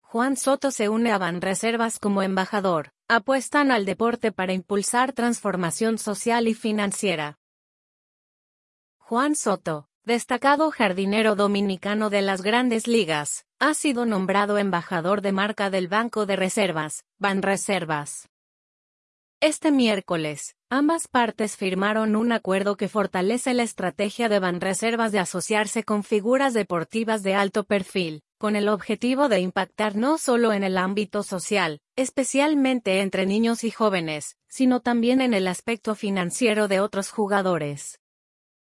Juan Soto se une a Banreservas como embajador. Apuestan al deporte para impulsar transformación social y financiera. Juan Soto, destacado jardinero dominicano de las Grandes Ligas, ha sido nombrado embajador de marca del Banco de Reservas, Banreservas. Este miércoles, ambas partes firmaron un acuerdo que fortalece la estrategia de Banreservas de asociarse con figuras deportivas de alto perfil, con el objetivo de impactar no solo en el ámbito social, especialmente entre niños y jóvenes, sino también en el aspecto financiero de otros jugadores.